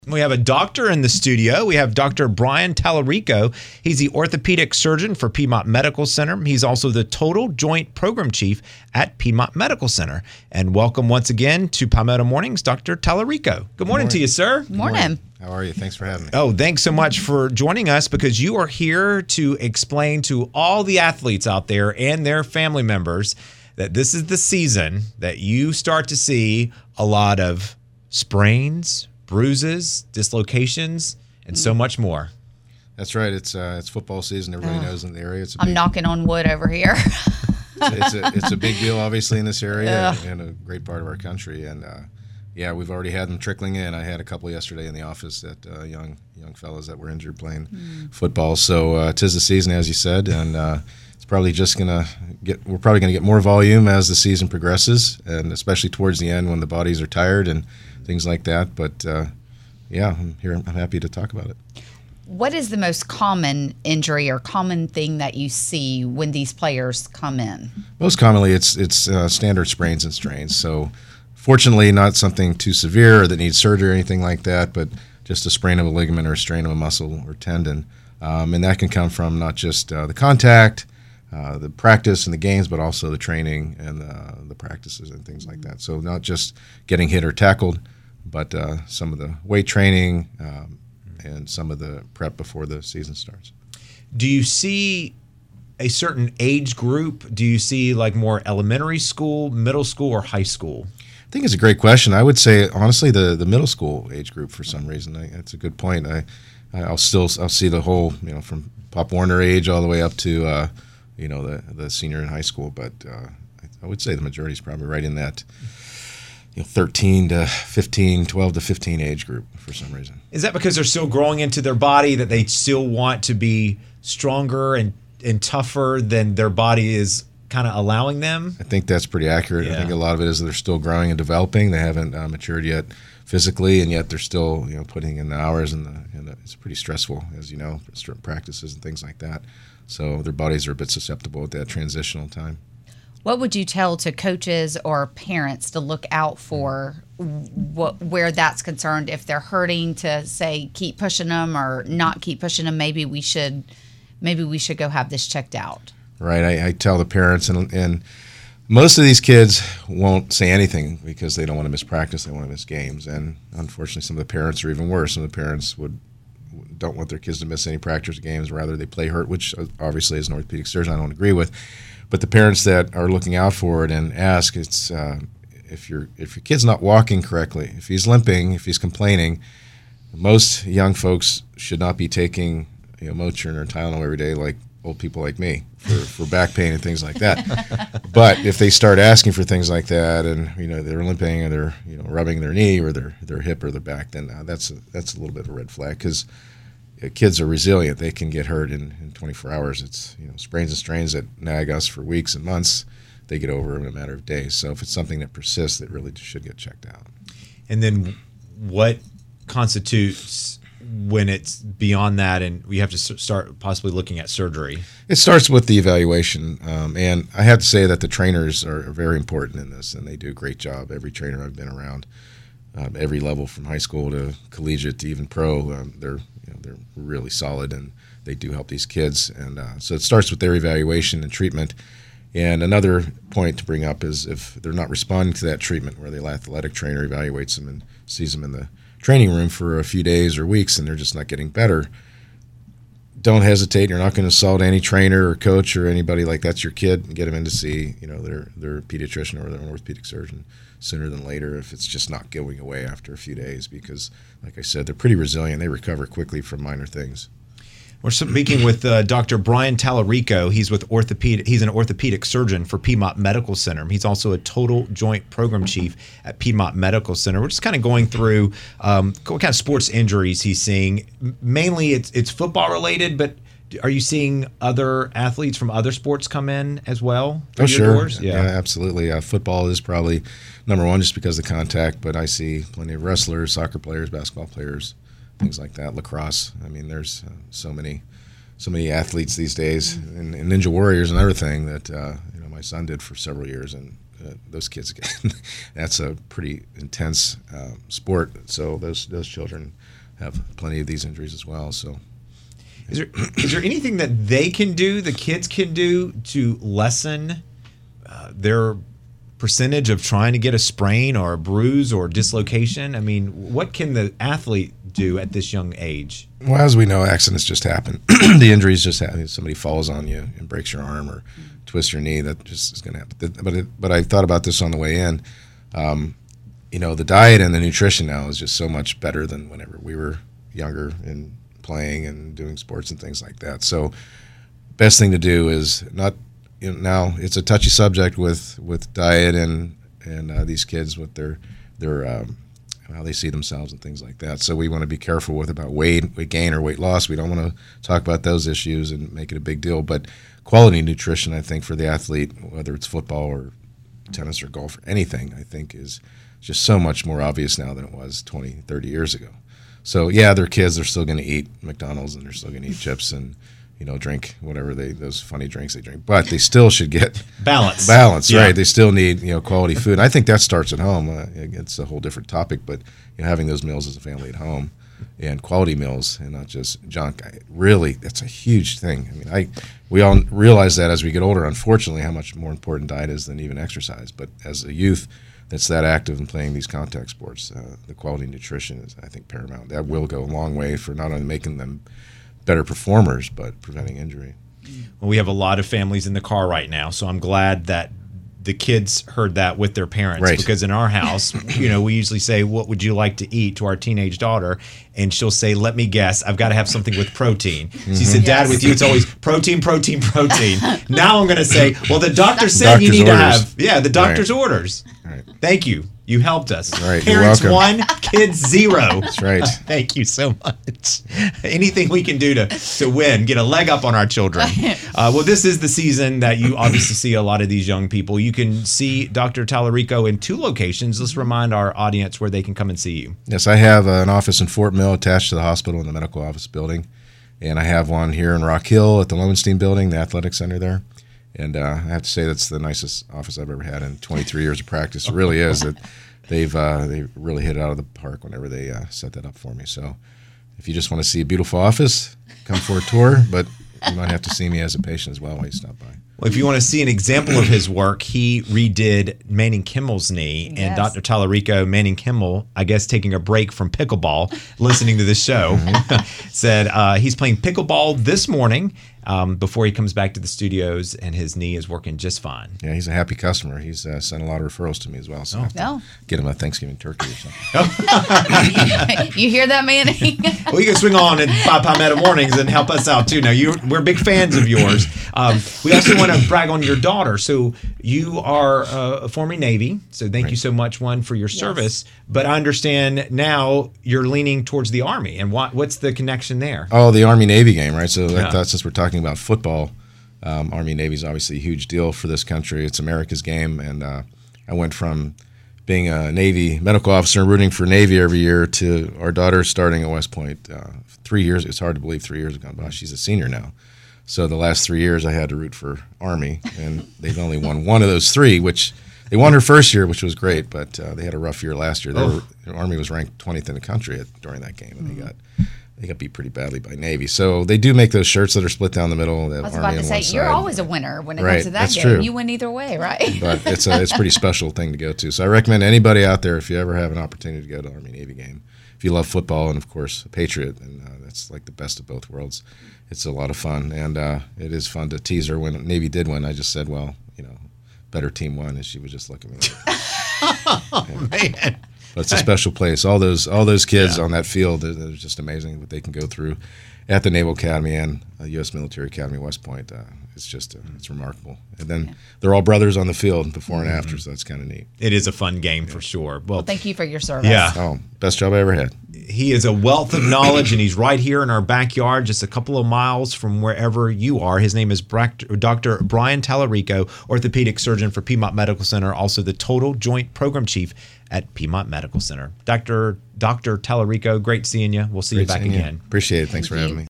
We have a doctor in the studio. We have Dr. Brian Tallarico. He's the orthopedic surgeon for Piedmont Medical Center. He's also the total joint program chief at Piedmont Medical Center. And welcome once again to Palmetto Mornings, Dr. Tallarico. Good morning to you, sir. Morning. How are you? Thanks for having me. Oh, thanks so much for joining us, because you are here to explain to all the athletes out there and their family members that this is the season that you start to see a lot of sprains, bruises, dislocations, and so much more. That's right. It's football season. Everybody knows in the area. I'm knocking on wood over here. It's a big deal, obviously, in this area and a great part of our country. And yeah, we've already had them trickling in. I had a couple yesterday in the office that young fellas that were injured playing football. So 'tis the season, as you said, and it's probably just we're probably gonna get more volume as the season progresses, and especially towards the end when the bodies are tired and things like that. But yeah, I'm here. I'm happy to talk about it. What is the most common injury or common thing that you see when these players come in? Most commonly, it's standard sprains and strains. So fortunately, not something too severe that needs surgery or anything like that, but just a sprain of a ligament or a strain of a muscle or tendon. And that can come from not just the contact, the practice and the games, but also the training and the practices and things like that. So not just getting hit or tackled, but some of the weight training and some of the prep before the season starts. Do you see a certain age group? Do you see like more elementary school, middle school, or high school? I think it's a great question. I would say, honestly, the middle school age group for some reason. That's a good point. I'll see the whole, from Pop Warner age all the way up to, the senior in high school. But I would say the majority is probably right in that 13 to 15, 12 to 15 age group for some reason. Is that because they're still growing into their body, that they still want to be stronger and tougher than their body is kind of allowing them? I think that's pretty accurate. Yeah. I think a lot of it is they're still growing and developing. They haven't matured yet physically, and yet they're still putting in the hours, and it's pretty stressful, as you know, practices and things like that. So their bodies are a bit susceptible at that transitional time. What would you tell to coaches or parents to look out for where that's concerned? If they're hurting, to say keep pushing them or not keep pushing them, maybe we should go have this checked out. Right. I tell the parents, and most of these kids won't say anything because they don't want to miss practice, they want to miss games. And unfortunately, some of the parents are even worse. Some of the parents don't want their kids to miss any practice or games, rather they play hurt, which obviously as an orthopedic surgeon I don't agree with. But the parents that are looking out for it and ask, it's if your kid's not walking correctly, if he's limping, if he's complaining, most young folks should not be taking Motrin or Tylenol every day like old people like me for back pain and things like that. But if they start asking for things like that, and they're limping, or they're rubbing their knee or their hip or their back, then that's a little bit of a red flag, because kids are resilient. They can get hurt in 24 hours. It's sprains and strains that nag us for weeks and months. They get over in a matter of days. So if it's something that persists, it really should get checked out. And then what constitutes when it's beyond that and we have to start possibly looking at surgery? It starts with the evaluation. And I have to say that the trainers are very important in this, and they do a great job. Every trainer I've been around, every level from high school to collegiate to even pro, they're really solid, and they do help these kids. And so it starts with their evaluation and treatment. And another point to bring up is if they're not responding to that treatment, where the athletic trainer evaluates them and sees them in the training room for a few days or weeks and they're just not getting better, don't hesitate. You're not going to assault any trainer or coach or anybody like that's your kid, and get them in to see their pediatrician or their orthopedic surgeon sooner than later if it's just not going away after a few days, because like I said, they're pretty resilient. They recover quickly from minor things. We're speaking with Dr. Brian Tallarico. He's an orthopedic surgeon for Piedmont Medical Center. He's also a total joint program chief at Piedmont Medical Center. We're just kind of going through what kind of sports injuries he's seeing. Mainly it's football related, but are you seeing other athletes from other sports come in as well? Oh, sure. Doors? Yeah, absolutely. Football is probably number one just because of the contact, but I see plenty of wrestlers, soccer players, basketball players, things like that, lacrosse. I mean, there's so many athletes these days, and Ninja Warriors and everything that my son did for several years, and those kids, that's a pretty intense sport. So those children have plenty of these injuries as well. So. Is there anything that they can do, the kids can do, to lessen their percentage of trying to get a sprain or a bruise or dislocation? I mean, what can the athlete do at this young age? Well, as we know, accidents just happen. The injuries just happen. If somebody falls on you and breaks your arm or twists your knee, that just is going to happen. But I thought about this on the way in. The diet and the nutrition now is just so much better than whenever we were younger and playing and doing sports and things like that. So best thing to do is not, now it's a touchy subject with diet and these kids with their how they see themselves and things like that. So we want to be careful about weight gain or weight loss. We don't want to talk about those issues and make it a big deal. But quality nutrition, I think, for the athlete, whether it's football or tennis or golf or anything, I think is just so much more obvious now than it was 20, 30 years ago. So yeah, they're kids. They're still going to eat McDonald's and they're still going to eat chips and drink whatever those funny drinks they drink. But they still should get balance. Yeah. Right? They still need quality food. And I think that starts at home. It's a whole different topic, but having those meals as a family at home and quality meals and not just junk. Really, that's a huge thing. I mean, we all realize that as we get older, unfortunately, how much more important diet is than even exercise. But as a youth that's that active in playing these contact sports, the quality nutrition is, I think, paramount. That will go a long way for not only making them better performers, but preventing injury. Well, we have a lot of families in the car right now, so I'm glad that the kids heard that with their parents. Right. Because in our house, we usually say, "What would you like to eat?" to our teenage daughter, and she'll say, "Let me guess, I've got to have something with protein." She said, "Dad, with you, it's always protein, protein, protein." Now I'm going to say, "Well, the doctor said you need to have the doctor's orders." Right. Thank you. You helped us. Right. Parents You're welcome. 1, kids 0. That's right. Thank you so much. Anything we can do to win, get a leg up on our children. Well, this is the season that you obviously see a lot of these young people. You can see Dr. Tallarico in 2 locations. Let's remind our audience where they can come and see you. Yes, I have an office in Fort Mill attached to the hospital in the medical office building. And I have one here in Rock Hill at the Lowenstein building, the athletic center there. And I have to say that's the nicest office I've ever had in 23 years of practice. It really is. They really hit it out of the park whenever they set that up for me. So if you just want to see a beautiful office, come for a tour. But you might have to see me as a patient as well while you stop by. Well, if you want to see an example of his work, he redid Manning Kimmel's knee. Yes. And Dr. Tallarico, Manning Kimmel, I guess taking a break from pickleball, listening to this show, said he's playing pickleball this morning before he comes back to the studios, and his knee is working just fine. Yeah, he's a happy customer. He's sent a lot of referrals to me as well. So I have to get him a Thanksgiving turkey or something. You hear that, Manning? Well, you can swing on and by Palmetto Mornings and help us out too. Now, we're big fans of yours. We also want to brag on your daughter. So you are a former Navy. So thank you so much, for your service. But I understand now you're leaning towards the Army. And what's the connection there? Oh, the Army-Navy game, right? So I thought since we're talking about football, Army-Navy is obviously a huge deal for this country. It's America's game. And I went from being a Navy medical officer and rooting for Navy every year to our daughter starting at West Point 3 years. It's hard to believe 3 years ago, but she's a senior now. So the last 3 years I had to root for Army, and they've only won one of those 3, which they won her first year, which was great, but they had a rough year last year. Army was ranked 20th in the country during that game, and they got beat pretty badly by Navy. So they do make those shirts that are split down the middle. I was about to say, you're always a winner when it comes to that that's game. True. You win either way, right? But it's a pretty special thing to go to. So I recommend anybody out there, if you ever have an opportunity to go to an Army-Navy game, if you love football and, of course, a Patriot, and that's like the best of both worlds. It's a lot of fun, and it is fun to tease her. When Navy did win, I just said, well, better team won, and she would just look at me like, Man. But it's a special place. All those kids on that field, they're just amazing what they can go through at the Naval Academy and U.S. Military Academy, West Point. It's remarkable. And then they're all brothers on the field before and after, so that's kind of neat. It is a fun game for sure. Well, thank you for your service. Yeah. Oh, best job I ever had. He is a wealth of knowledge, and he's right here in our backyard, just a couple of miles from wherever you are. His name is Dr. Brian Tallarico, orthopedic surgeon for Piedmont Medical Center, also the total joint program chief at Piedmont Medical Center. Dr. Tallarico, great seeing you. We'll see you back again. Appreciate it. Thanks for having me.